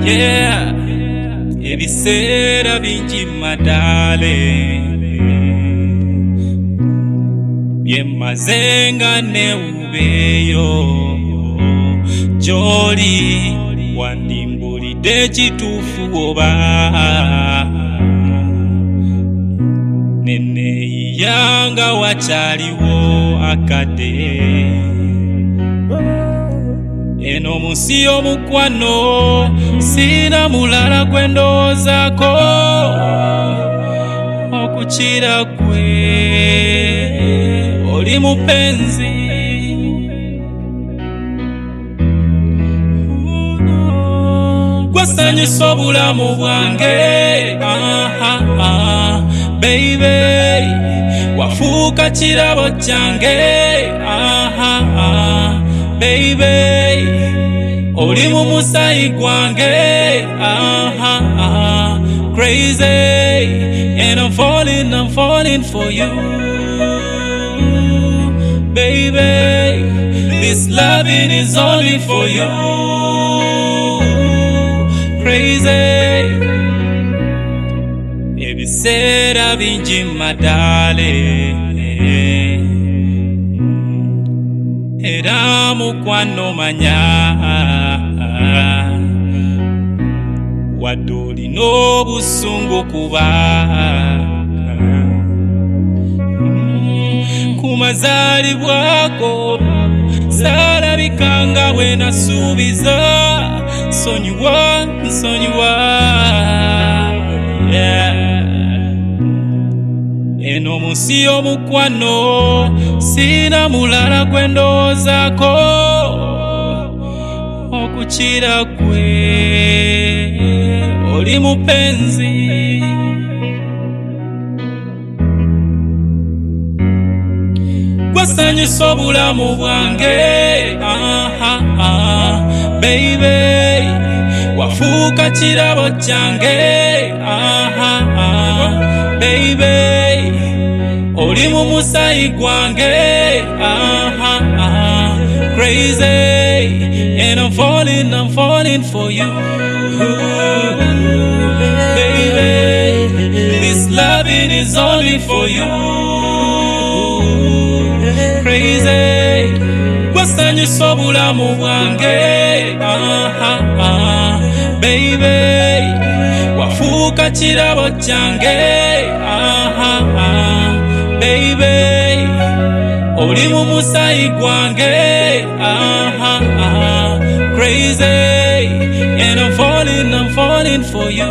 Yeah, ebiseera bingi madale byemaze nga newubeeyo gy'oli wandimbulidde ekituufu oba neneeyiya nga wakyaliwo akadde eno munsi y'omukwano sina mulala gwe ndowoozaako okukira gwe oli mupenzi gwasanyusa obulamu bwange baby wafuuka kirabo kyange baby oli mu musaayi gwange crazy and I'm falling for you baby this loving is only for you crazy ebiseera bingi madale era mukwano manya wadde olina obusungu kuba ku mazaalibwako saalabikanga bwe nasuubiza nsonyiwa eno munsi y'omukwano sina mulala gwe ndowoozaako okukira gwe oli mupenzi gwasanyusa obulamu bwange baby wafuuka kirabo kyange baby oli mu musaayi gwange crazy and I'm falling for you baby this loving is only for you crazy gwasanyusa obulamu bwange baby wafuuka kirabo kyange baby oli mu musaayi gwange crazy and I'm falling for you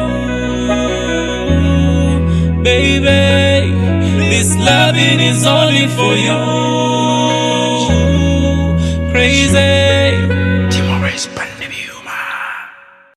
baby this loving is only for you crazy